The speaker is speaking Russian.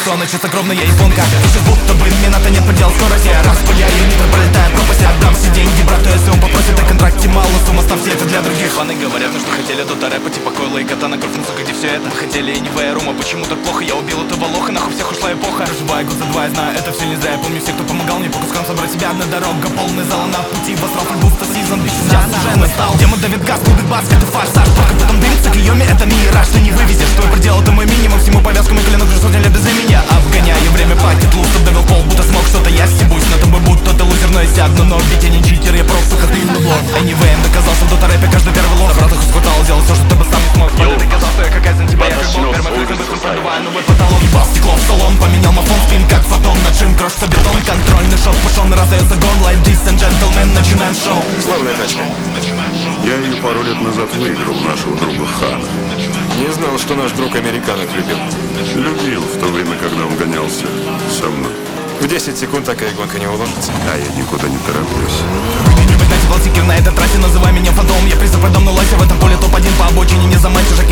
лицо, она чисто огромная японка. Пишет, будто бы мината нет предела скорости. Я распыляю нитро, пролетая пропасть. Я отдам все деньги брату, если он попросит. О контракте мало сумм, оставь все это для других. Фаны говорят, ну что хотели тут рэпа, типа Койла и Катана, кровь, сука, где все это. Хотели и не Рума, почему так плохо? Я убил этого лоха, нахуй всех ушла эпоха. Проживаю год за два, я знаю, это все не зря. Я помню всех, кто помогал мне по кускам собрать себя. Одна дорога, полный зал на пути. В астрал, буста, сезон, час уже настал. Демо давит газ, будет бас, это форсаж. Только потом дымится, Киоми, это мираж. Ты не вывезешь, твой предел, это мой минимум. Всему повязку, мой клинок уже сотни лет без меня. Обгоняю время, пакет, лустов, довел пол, будто смог что-то. Я стебусь на тобой, будто ты лузер, но я сягну. Но ведь я не читер, я просто хатым на блок. Anyway, им доказал, что в дота-рэпе каждый первый лох. На братах испытал, делал все, что ты бы сам не смог. Вот ты доказал, что я как Айзен, типа я как бог. Пермофризм, быстро пробиваю новый потолок. Ебал стекло в салон, поменял мафон, спин как фотон. На джим, крошится бетон, контрольный шок пошел, раздается гон. Ladies and gentlemen, начинаем шоу. Славная тачка. Я ее пару лет назад выиграл нашего друга Хана. Не знал, что наш друг американок любил. Любил в то время, когда он гонялся со мной. В 10 секунд такая гонка не уложится. А я никуда не тороплюсь. Не быть на на этой трассе, называй меня фантом. Я призыв подам, но лайся в этом поле топ-1 по обочине. Не заманчь уже